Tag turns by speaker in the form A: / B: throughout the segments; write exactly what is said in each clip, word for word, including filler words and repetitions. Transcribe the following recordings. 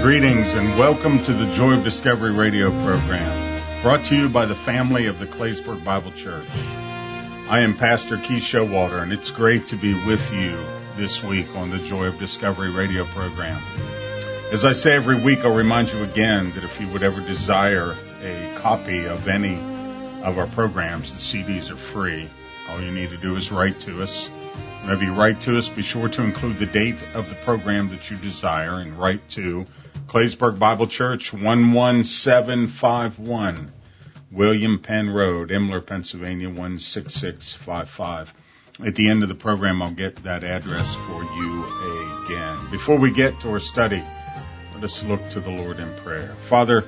A: Greetings and welcome to the Joy of Discovery radio program, brought to you by the family of the Claysburg Bible Church. I am Pastor Keith Showalter, and it's great to be with you this week on the Joy of Discovery radio program. As I say every week, I'll remind you again that if you would ever desire a copy of any of our programs, the C Ds are free. All you need to do is write to us. Whenever you write to us, be sure to include the date of the program that you desire and write to Claysburg Bible Church, one one seven five one, William Penn Road, Emler, Pennsylvania, one six six five five. At the end of the program, I'll get that address for you again. Before we get to our study, let us look to the Lord in prayer. Father,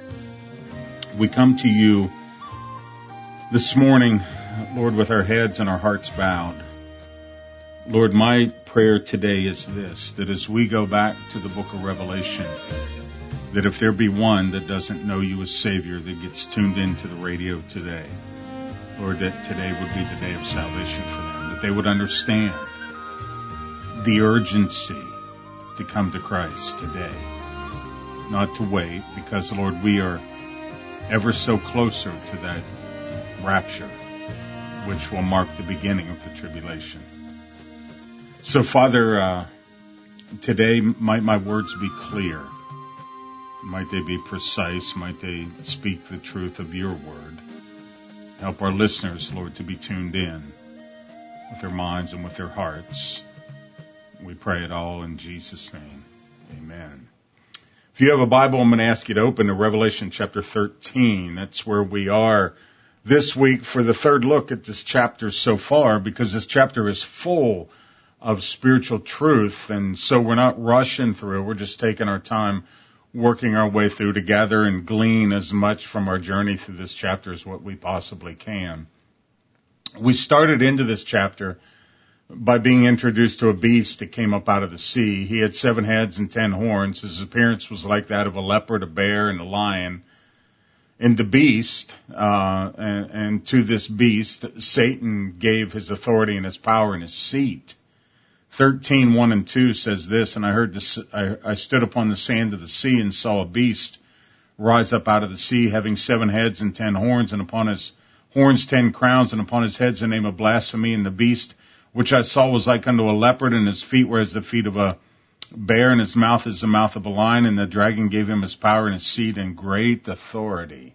A: we come to you this morning, Lord, with our heads and our hearts bowed. Lord, my prayer today is this, that as we go back to the book of Revelation, that if there be one that doesn't know you as Savior that gets tuned into the radio today, Lord, that today would be the day of salvation for them, that they would understand the urgency to come to Christ today, not to wait, because, Lord, we are ever so closer to that rapture, which will mark the beginning of the tribulation. So, Father, uh, today might my words be clear. Might they be precise? Might they speak the truth of your word? Help our listeners, Lord, to be tuned in with their minds and with their hearts. We pray it all in Jesus' name. Amen. If you have a Bible, I'm going to ask you to open to Revelation chapter thirteen. That's where we are this week for the third look at this chapter so far, because this chapter is full of spiritual truth, and so we're not rushing through. We're just taking our time, working our way through to gather and glean as much from our journey through this chapter as what we possibly can. We started into this chapter by being introduced to a beast that came up out of the sea. He had seven heads and ten horns. His appearance was like that of a leopard, a bear, and a lion. And the beast, uh, and, and to this beast, Satan gave his authority and his power and his seat. thirteen, one and two says this, and I heard this, I, I stood upon the sand of the sea and saw a beast rise up out of the sea, having seven heads and ten horns, and upon his horns ten crowns, and upon his heads the name of blasphemy. And the beast which I saw was like unto a leopard, and his feet were as the feet of a bear, and his mouth is the mouth of a lion. And the dragon gave him his power and his seat and great authority.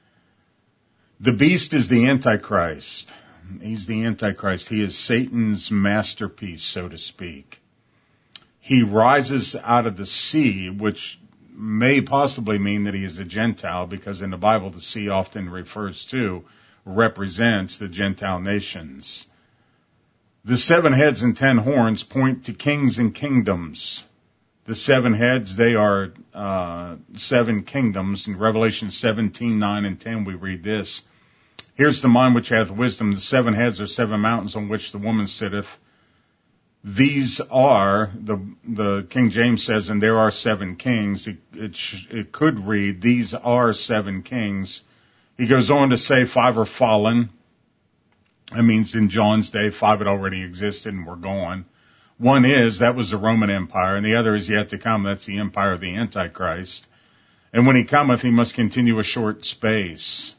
A: The beast is the Antichrist. He's the Antichrist. He is Satan's masterpiece, so to speak. He rises out of the sea, which may possibly mean that he is a Gentile, because in the Bible the sea often refers to, represents the Gentile nations. The seven heads and ten horns point to kings and kingdoms. The seven heads, they are uh, seven kingdoms. In Revelation seventeen, nine and ten we read this. Here's the mind which hath wisdom. The seven heads are seven mountains on which the woman sitteth. These are, the the King James says, and there are seven kings. It, it, sh, it could read, these are seven kings. He goes on to say five are fallen. That means in John's day, five had already existed and were gone. One is, that was the Roman Empire, and the other is yet to come. That's the empire of the Antichrist. And when he cometh, he must continue a short space.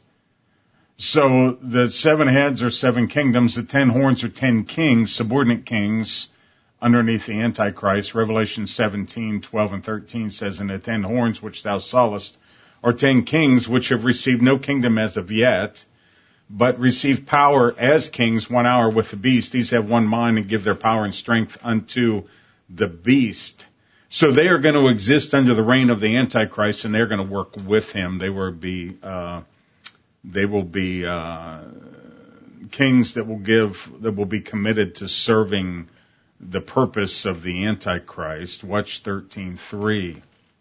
A: So the seven heads are seven kingdoms, the ten horns are ten kings, subordinate kings, underneath the Antichrist. Revelation seventeen, twelve and thirteen says, and the ten horns which thou sawest are ten kings which have received no kingdom as of yet, but receive power as kings one hour with the beast. These have one mind and give their power and strength unto the beast. So they are going to exist under the reign of the Antichrist, and they're going to work with him. They will be, uh, They will be uh, kings that will give, that will be committed to serving the purpose of the Antichrist. Watch thirteen three.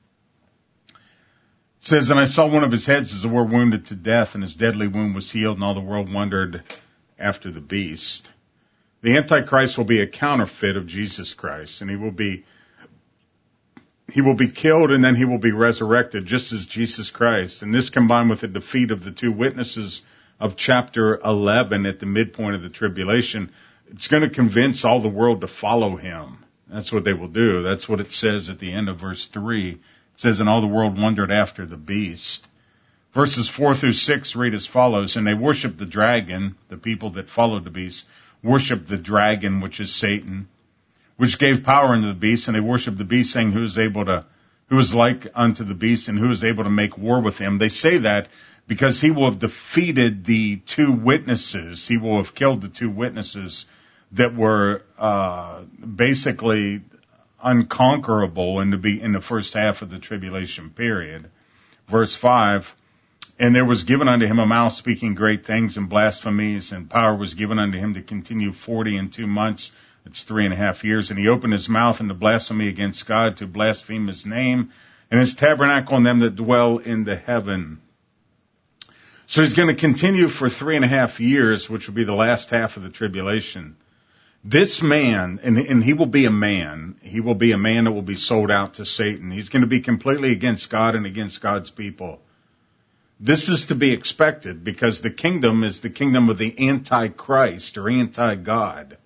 A: It says, and I saw one of his heads as it were wounded to death, and his deadly wound was healed, and all the world wondered after the beast. The Antichrist will be a counterfeit of Jesus Christ, and he will be He will be killed and then he will be resurrected just as Jesus Christ. And this combined with the defeat of the two witnesses of chapter eleven at the midpoint of the tribulation, it's going to convince all the world to follow him. That's what they will do. That's what it says at the end of verse three, It says, and all the world wondered after the beast. Verses four through six read as follows, and they worshiped the dragon, the people that followed the beast, worshiped the dragon, which is Satan, which gave power unto the beast, and they worshiped the beast, saying, who is able to, who is like unto the beast, and who is able to make war with him. They say that because he will have defeated the two witnesses. He will have killed the two witnesses that were uh basically unconquerable in the be in the first half of the tribulation period. Verse five, and there was given unto him a mouth speaking great things and blasphemies, and power was given unto him to continue forty and two months. It's three and a half years. And he opened his mouth in the blasphemy against God, to blaspheme his name and his tabernacle and them that dwell in the heaven. So he's going to continue for three and a half years, which will be the last half of the tribulation. This man, and, and he will be a man, he will be a man that will be sold out to Satan. He's going to be completely against God and against God's people. This is to be expected because the kingdom is the kingdom of the Antichrist or anti-God.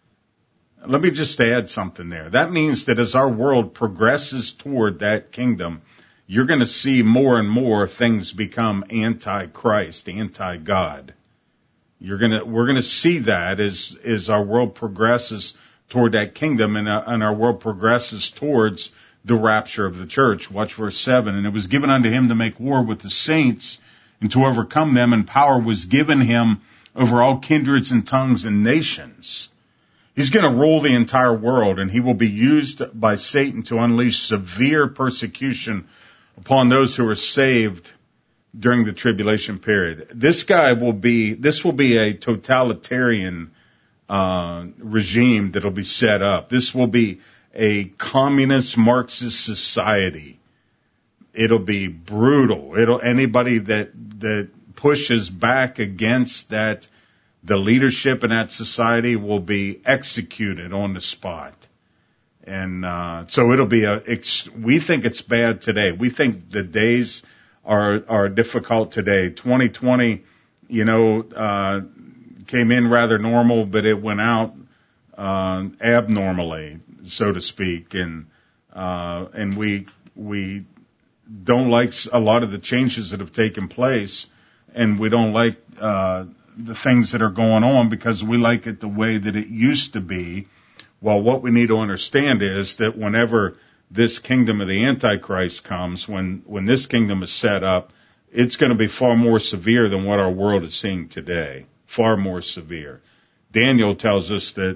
A: Let me just add something there. That means that as our world progresses toward that kingdom, you're going to see more and more things become anti-Christ, anti-God. You're going to, we're going to see that as, as our world progresses toward that kingdom and, uh, and our world progresses towards the rapture of the church. Watch verse seven. And it was given unto him to make war with the saints and to overcome them, and power was given him over all kindreds and tongues and nations. He's going to rule the entire world, and he will be used by Satan to unleash severe persecution upon those who are saved during the tribulation period. This guy will be, this will be a totalitarian uh regime that'll be set up. This will be a communist Marxist society. It'll be brutal. It'll, anybody that, that pushes back against that, the leadership in that society will be executed on the spot. And, uh, so it'll be a, we think it's bad today. We think the days are, are difficult today. twenty twenty, you know, uh, came in rather normal, but it went out, uh, abnormally, so to speak. And, uh, and we, we don't like a lot of the changes that have taken place, and we don't like, uh, the things that are going on because we like it the way that it used to be. Well, what we need to understand is that whenever this kingdom of the Antichrist comes, when, when this kingdom is set up, it's going to be far more severe than what our world is seeing today. Far more severe. Daniel tells us that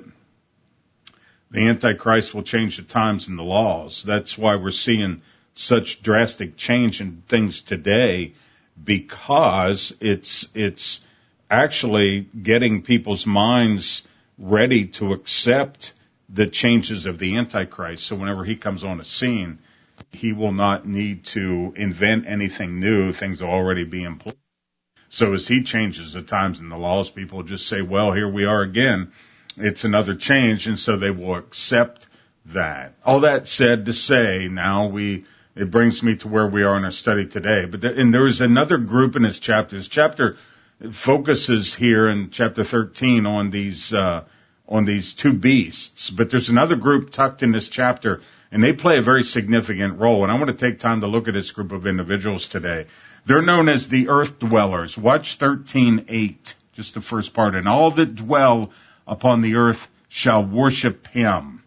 A: the Antichrist will change the times and the laws. That's why we're seeing such drastic change in things today, because it's, it's, actually getting people's minds ready to accept the changes of the Antichrist. So whenever he comes on the scene, he will not need to invent anything new. Things will already be in place. So as he changes the times and the laws, people just say, well, here we are again. It's another change. And so they will accept that. All that said to say, now we, it brings me to where we are in our study today. But there, and there is another group in this chapter. This chapter focuses here in chapter thirteen on these, uh, on these two beasts. But there's another group tucked in this chapter, and they play a very significant role. And I want to take time to look at this group of individuals today. They're known as the earth dwellers. Watch thirteen eight, just the first part. And all that dwell upon the earth shall worship him.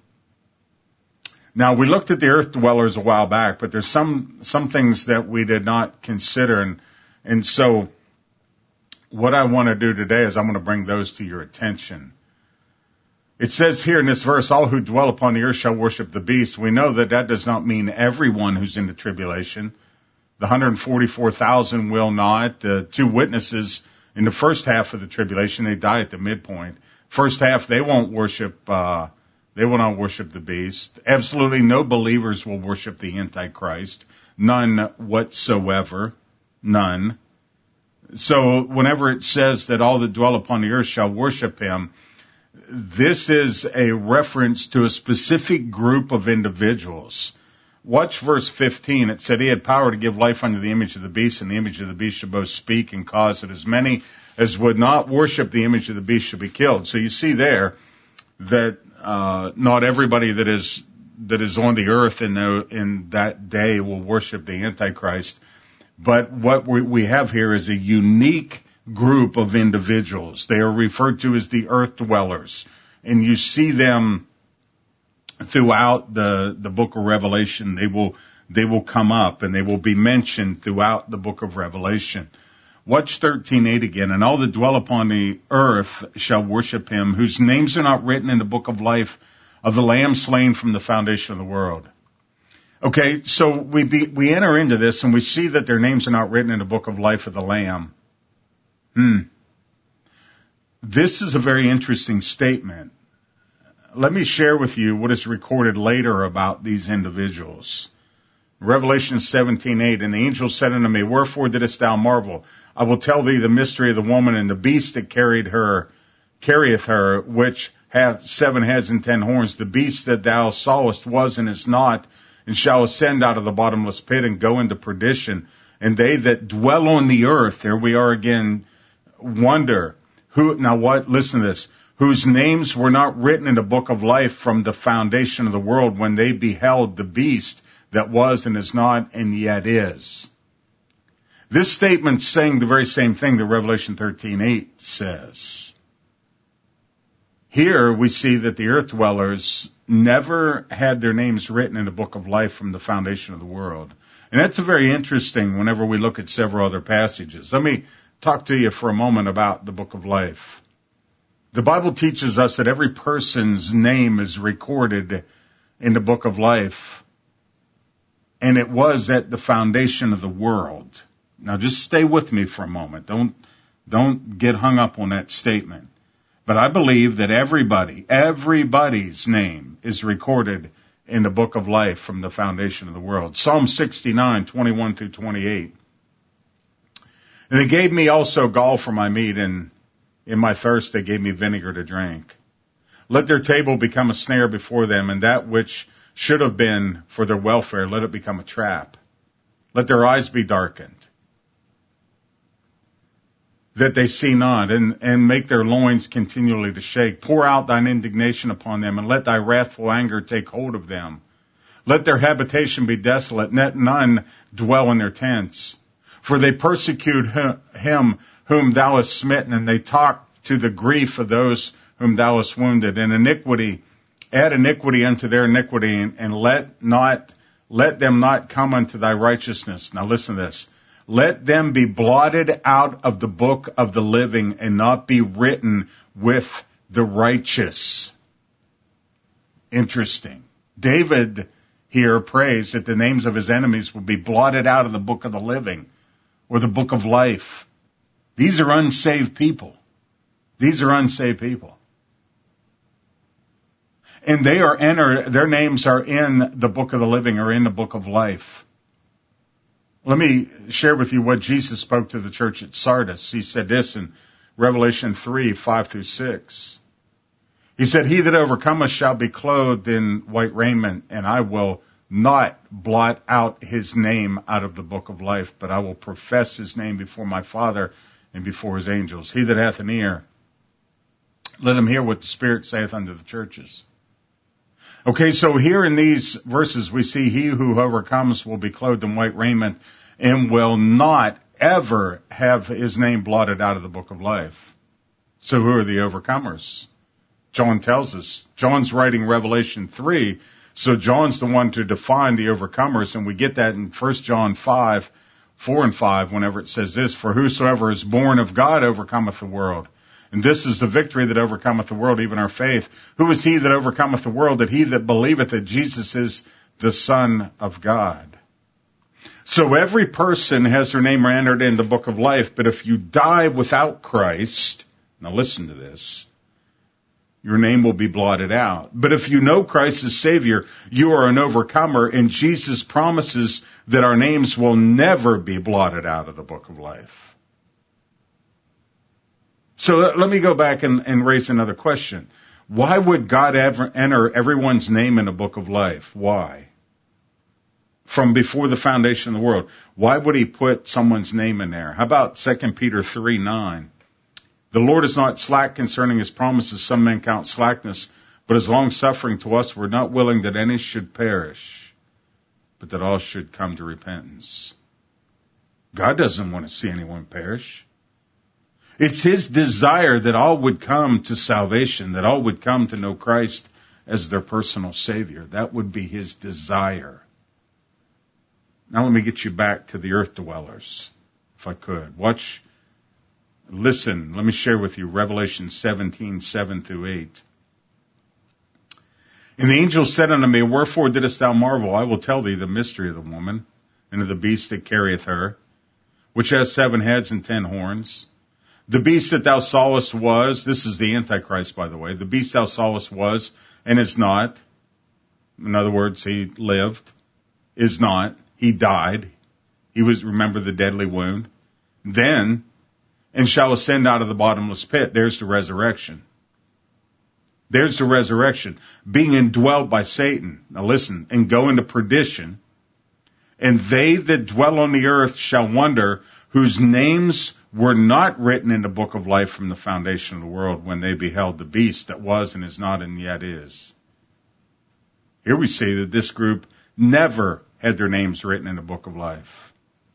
A: Now, we looked at the earth dwellers a while back, but there's some, some things that we did not consider. And, and so, what I want to do today is I'm going to bring those to your attention. It says here in this verse, all who dwell upon the earth shall worship the beast. We know that that does not mean everyone who's in the tribulation. The one hundred forty-four thousand will not. The two witnesses in the first half of the tribulation, they die at the midpoint. First half, they won't worship, uh, they will not worship the beast. Absolutely no believers will worship the Antichrist. None whatsoever. None. So whenever it says that all that dwell upon the earth shall worship him, this is a reference to a specific group of individuals. Watch verse fifteen. It said he had power to give life unto the image of the beast, and the image of the beast should both speak and cause that as many as would not worship the image of the beast should be killed. So you see there that uh not everybody that is that is on the earth in, the, in that day will worship the Antichrist. But what we, we have here is a unique group of individuals. They are referred to as the earth dwellers. And you see them throughout the, the book of Revelation. They will, they will come up and they will be mentioned throughout the book of Revelation. Watch thirteen eight again. And all that dwell upon the earth shall worship him, whose names are not written in the book of life of the Lamb slain from the foundation of the world. Okay, so we be, we enter into this and we see that their names are not written in the book of life of the Lamb. Hmm. This is a very interesting statement. Let me share with you what is recorded later about these individuals. Revelation seventeen eight, and the angel said unto me, wherefore didst thou marvel? I will tell thee the mystery of the woman and the beast that carried her, carrieth her, which hath seven heads and ten horns. The beast that thou sawest was and is not, and shall ascend out of the bottomless pit and go into perdition. And they that dwell on the earth, there we are again, wonder, who, now what, listen to this, whose names were not written in the book of life from the foundation of the world when they beheld the beast that was and is not and yet is. This statement's saying the very same thing that Revelation thirteen eight says. Here we see that the earth dwellers never had their names written in the book of life from the foundation of the world. And that's very interesting whenever we look at several other passages. Let me talk to you for a moment about the book of life. The Bible teaches us that every person's name is recorded in the book of life, and it was at the foundation of the world. Now just stay with me for a moment. Don't, don't get hung up on that statement. But I believe that everybody, everybody's name is recorded in the book of life from the foundation of the world. Psalm sixty-nine, twenty-one through twenty-eight. And they gave me also gall for my meat, and in my thirst they gave me vinegar to drink. Let their table become a snare before them, and that which should have been for their welfare, let it become a trap. Let their eyes be darkened, that they see not, and, and make their loins continually to shake. Pour out thine indignation upon them, and let thy wrathful anger take hold of them. Let their habitation be desolate, let none dwell in their tents. For they persecute him whom thou hast smitten, and they talk to the grief of those whom thou hast wounded. And iniquity, add iniquity unto their iniquity, and, and let not, let them not come unto thy righteousness. Now listen to this. Let them be blotted out of the book of the living and not be written with the righteous. Interesting. David here prays that the names of his enemies will be blotted out of the book of the living or the book of life. These are unsaved people. These are unsaved people. And they are entered, their names are in the book of the living or in the book of life. Let me share with you what Jesus spoke to the church at Sardis. He said this in Revelation three, five through six. He said, he that overcometh shall be clothed in white raiment, and I will not blot out his name out of the book of life, but I will profess his name before my Father and before his angels. He that hath an ear, let him hear what the Spirit saith unto the churches. Okay, so here in these verses we see he who overcomes will be clothed in white raiment and will not ever have his name blotted out of the book of life. So who are the overcomers? John tells us. John's writing Revelation three, so John's the one to define the overcomers, and we get that in First John five, four and five, whenever it says this, for whosoever is born of God overcometh the world. And this is the victory that overcometh the world, even our faith. Who is he that overcometh the world? That he that believeth that Jesus is the Son of God. So every person has their name entered in the book of life, but if you die without Christ, now listen to this, your name will be blotted out. But if you know Christ as Savior, you are an overcomer, and Jesus promises that our names will never be blotted out of the book of life. So let me go back and, and raise another question. Why would God ever enter everyone's name in the book of life? Why? From before the foundation of the world. Why would he put someone's name in there? How about Second Peter three nine? The Lord is not slack concerning his promises. Some men count slackness, but as long-suffering to us, we're not willing that any should perish, but that all should come to repentance. God doesn't want to see anyone perish. It's His desire that all would come to salvation, that all would come to know Christ as their personal Savior. That would be His desire. Now let me get you back to the earth dwellers, if I could. Watch, listen, let me share with you Revelation seventeen, seven through eight. And the angel said unto me, Wherefore didst thou marvel? I will tell thee the mystery of the woman, and of the beast that carrieth her, which has seven heads and ten horns. The beast that thou sawest was, this is the Antichrist, by the way, the beast thou sawest was, and is not. In other words, he lived, is not, he died. He was, remember the deadly wound. Then, and shall ascend out of the bottomless pit. There's the resurrection. There's the resurrection. Being indwelt by Satan. Now listen, and go into perdition. And they that dwell on the earth shall wonder, whose names were not written in the book of life from the foundation of the world, when they beheld the beast that was and is not and yet is. Here we see that this group never had their names written in the book of life.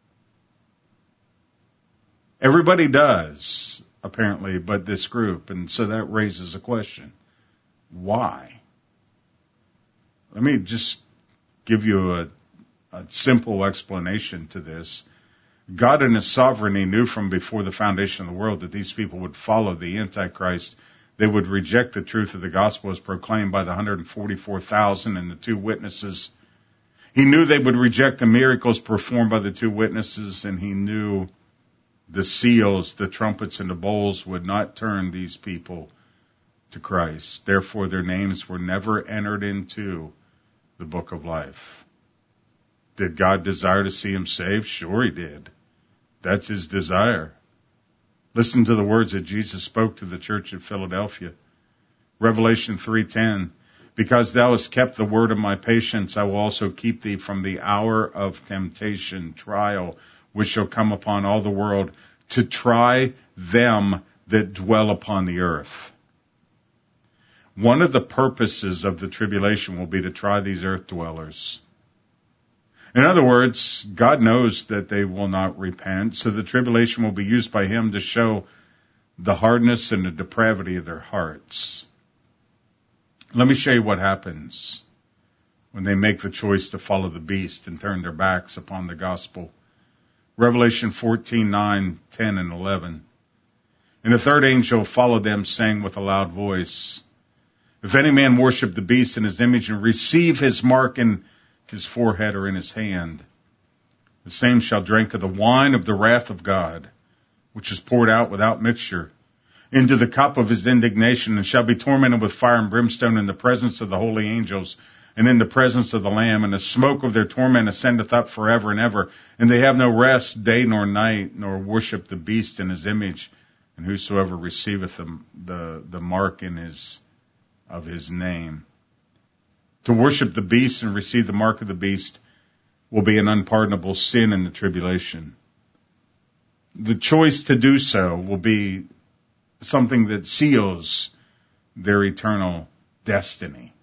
A: Everybody does, apparently, but this group. And so that raises a question. Why? Let me just give you a, a simple explanation to this. God in His sovereignty knew from before the foundation of the world that these people would follow the Antichrist. They would reject the truth of the gospel as proclaimed by the one hundred forty-four thousand and the two witnesses. He knew they would reject the miracles performed by the two witnesses, and He knew the seals, the trumpets, and the bowls would not turn these people to Christ. Therefore, their names were never entered into the book of life. Did God desire to see them saved? Sure He did. That's His desire. Listen to the words that Jesus spoke to the church at Philadelphia. Revelation three ten. Because thou hast kept the word of my patience, I will also keep thee from the hour of temptation, trial, which shall come upon all the world, to try them that dwell upon the earth. One of the purposes of the tribulation will be to try these earth dwellers. In other words, God knows that they will not repent, so the tribulation will be used by Him to show the hardness and the depravity of their hearts. Let me show you what happens when they make the choice to follow the beast and turn their backs upon the gospel. Revelation fourteen, nine, ten, and eleven. And the third angel followed them, saying with a loud voice, If any man worship the beast in his image and receive his mark in his forehead or in his hand, the same shall drink of the wine of the wrath of God, which is poured out without mixture, into the cup of His indignation, and shall be tormented with fire and brimstone in the presence of the holy angels, and in the presence of the Lamb, and the smoke of their torment ascendeth up forever and ever, and they have no rest day nor night, nor worship the beast in his image, and whosoever receiveth the, the, the mark in his, of his name. To worship the beast and receive the mark of the beast will be an unpardonable sin in the tribulation. The choice to do so will be something that seals their eternal destiny.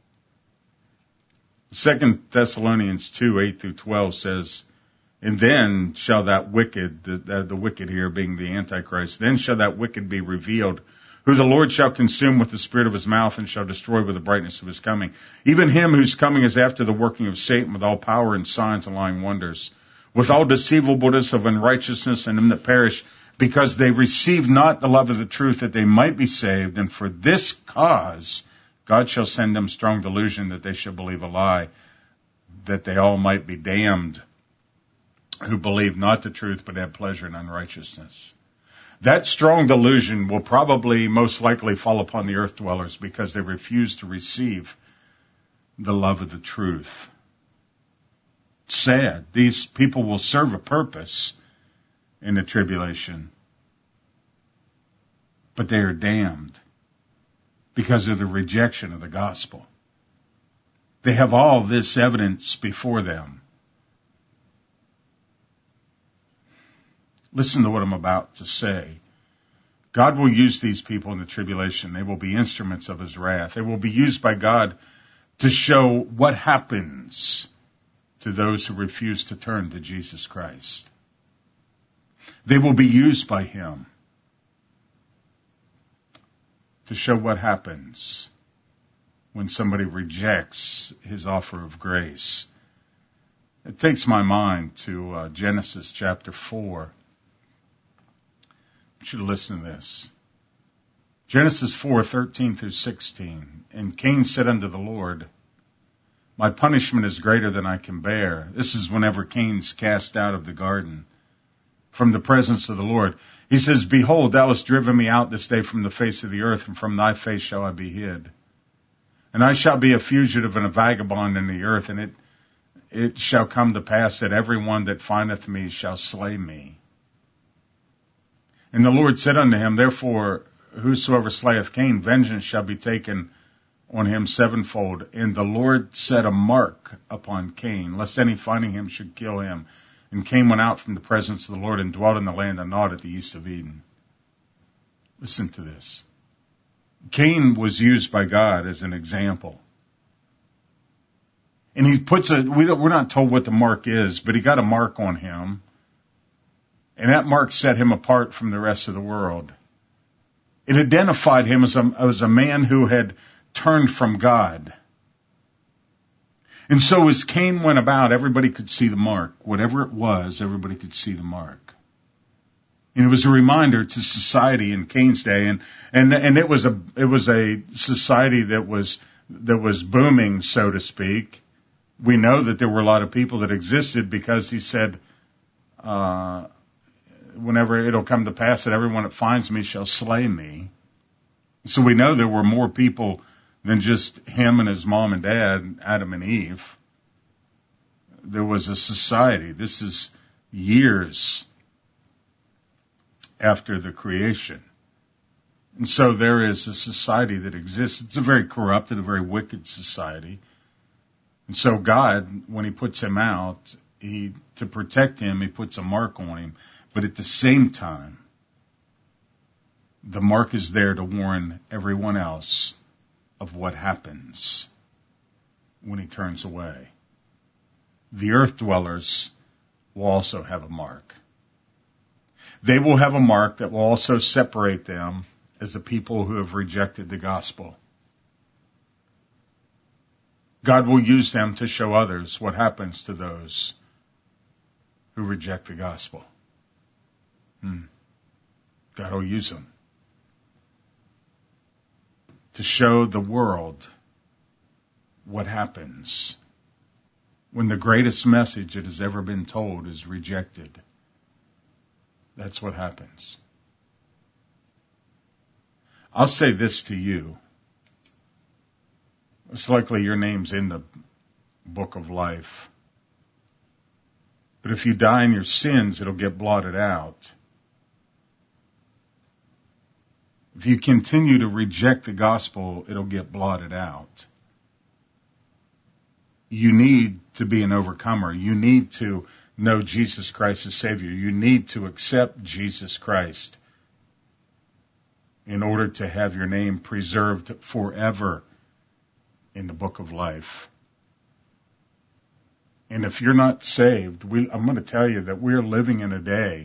A: Second Thessalonians two, eight through twelve says, And then shall that wicked, the, the, the wicked here being the Antichrist, then shall that wicked be revealed, who the Lord shall consume with the spirit of His mouth, and shall destroy with the brightness of His coming. Even him whose coming is after the working of Satan, with all power and signs and lying wonders, with all deceivableness of unrighteousness and them that perish, because they receive not the love of the truth, that they might be saved. And for this cause God shall send them strong delusion, that they shall believe a lie, that they all might be damned, who believe not the truth, but have pleasure in unrighteousness. That strong delusion will probably most likely fall upon the earth dwellers, because they refuse to receive the love of the truth. Sad. These people will serve a purpose in the tribulation, but they are damned because of the rejection of the gospel. They have all this evidence before them. Listen to what I'm about to say. God will use these people in the tribulation. They will be instruments of his wrath. They will be used by God to show what happens to those who refuse to turn to Jesus Christ. They will be used by him to show what happens when somebody rejects his offer of grace. It takes my mind to uh, Genesis chapter four. You should listen to this. Genesis four, thirteen through sixteen. And Cain said unto the Lord, my punishment is greater than I can bear. This is whenever Cain's cast out of the garden from the presence of the Lord. He says, behold, thou hast driven me out this day from the face of the earth, and from thy face shall I be hid. And I shall be a fugitive and a vagabond in the earth, and it it shall come to pass that every one that findeth me shall slay me. And the Lord said unto him, therefore, whosoever slayeth Cain, vengeance shall be taken on him sevenfold. And the Lord set a mark upon Cain, lest any finding him should kill him. And Cain went out from the presence of the Lord and dwelt in the land of Nod at the east of Eden. Listen to this. Cain was used by God as an example. And he puts a, we don't, we're not told what the mark is, but he got a mark on him. And that mark set him apart from the rest of the world. It identified him as a, as a man who had turned from God. And so as Cain went about, everybody could see the mark. Whatever it was, everybody could see the mark. And it was a reminder to society in Cain's day, and, and, and it was a, it was a society that was, that was booming, so to speak. We know that there were a lot of people that existed because he said, uh, whenever it'll come to pass that everyone that finds me shall slay me. So we know there were more people than just him and his mom and dad, Adam and Eve. There was a society. This is years after the creation. And so there is a society that exists. It's a very corrupted, a very wicked society. And so God, when he puts him out, he, to protect him, he puts a mark on him. But at the same time, the mark is there to warn everyone else of what happens when he turns away. The earth dwellers will also have a mark. They will have a mark that will also separate them as the people who have rejected the gospel. God will use them to show others what happens to those who reject the gospel. Hmm. God will use them to show the world what happens when the greatest message that has ever been told is rejected. That's what happens. I'll say this to you. It's likely your name's in the book of life. But if you die in your sins, it'll get blotted out. If you continue to reject the gospel, it'll get blotted out. You need to be an overcomer. You need to know Jesus Christ as Savior. You need to accept Jesus Christ in order to have your name preserved forever in the book of life. And if you're not saved, we, I'm going to tell you that we're living in a day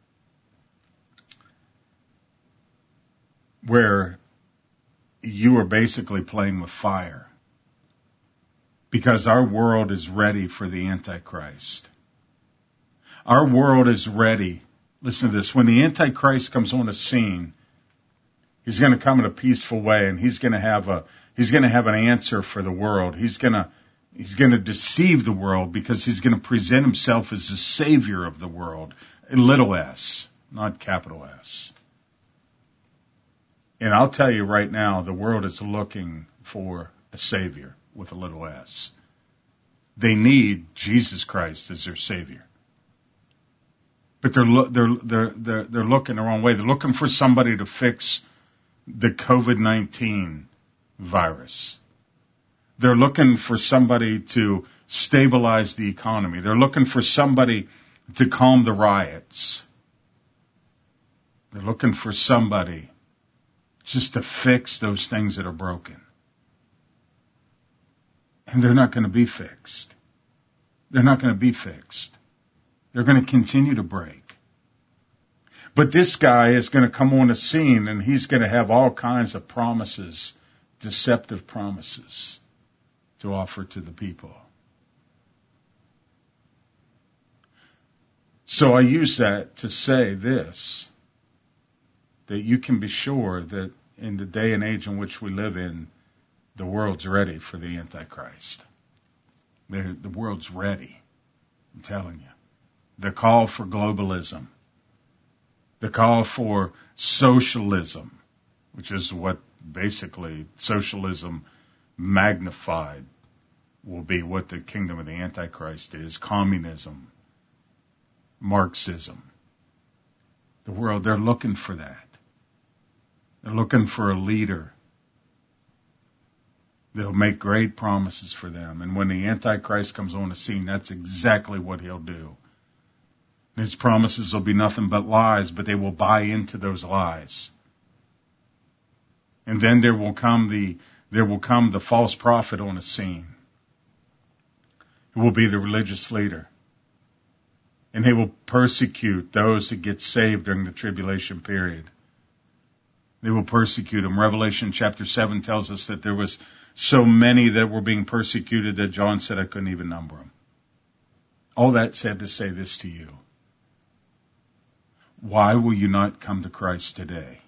A: where you are basically playing with fire, because our world is ready for the Antichrist. Our world is ready. Listen to this. When the Antichrist comes on the scene, he's going to come in a peaceful way, and he's going to have a he's going to have an answer for the world. He's going to he's going to deceive the world because he's going to present himself as the savior of the world. Little s, not capital S. And I'll tell you right now, the world is looking for a savior with a little s. They need Jesus Christ as their savior. But they're lo- they're they're they're they're looking the wrong way. They're looking for somebody to fix the covid nineteen virus. They're looking for somebody to stabilize the economy. They're looking for somebody to calm the riots. They're looking for somebody just to fix those things that are broken. And they're not going to be fixed. They're not going to be fixed. They're going to continue to break. But this guy is going to come on the scene, and he's going to have all kinds of promises, deceptive promises, to offer to the people. So I use that to say this, that you can be sure that in the day and age in which we live in, the world's ready for the Antichrist. The, the world's ready, I'm telling you. The call for globalism, the call for socialism, which is what basically socialism magnified will be what the kingdom of the Antichrist is, communism, Marxism. The world, they're looking for that. They're looking for a leader. They'll make great promises for them. And when the Antichrist comes on the scene, that's exactly what he'll do. His promises will be nothing but lies, but they will buy into those lies. And then there will come the, there will come the false prophet on the scene. It will be the religious leader. And he will persecute those that get saved during the tribulation period. They will persecute them. Revelation chapter seven tells us that there was so many that were being persecuted that John said, I couldn't even number them. All that said to say this to you. Why will you not come to Christ today?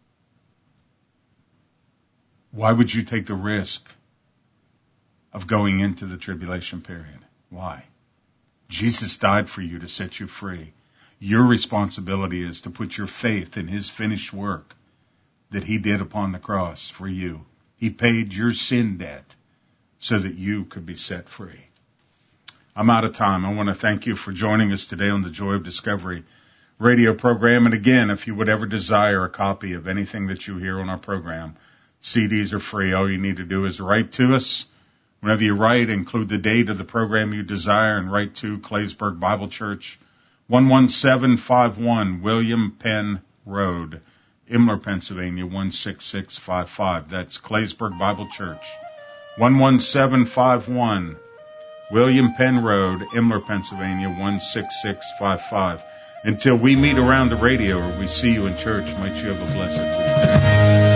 A: Why would you take the risk of going into the tribulation period? Why? Jesus died for you to set you free. Your responsibility is to put your faith in his finished work that he did upon the cross for you. He paid your sin debt so that you could be set free. I'm out of time. I want to thank you for joining us today on the Joy of Discovery radio program. And again, if you would ever desire a copy of anything that you hear on our program, C Ds are free. All you need to do is write to us. Whenever you write, include the date of the program you desire and write to Claysburg Bible Church, one one seven five one William Penn Road, Imler, Pennsylvania, one six six five five. That's Claysburg Bible Church, one one seven five one William Penn Road, Imler, Pennsylvania, one six six five five. Until we meet around the radio or we see you in church, might you have a blessed week.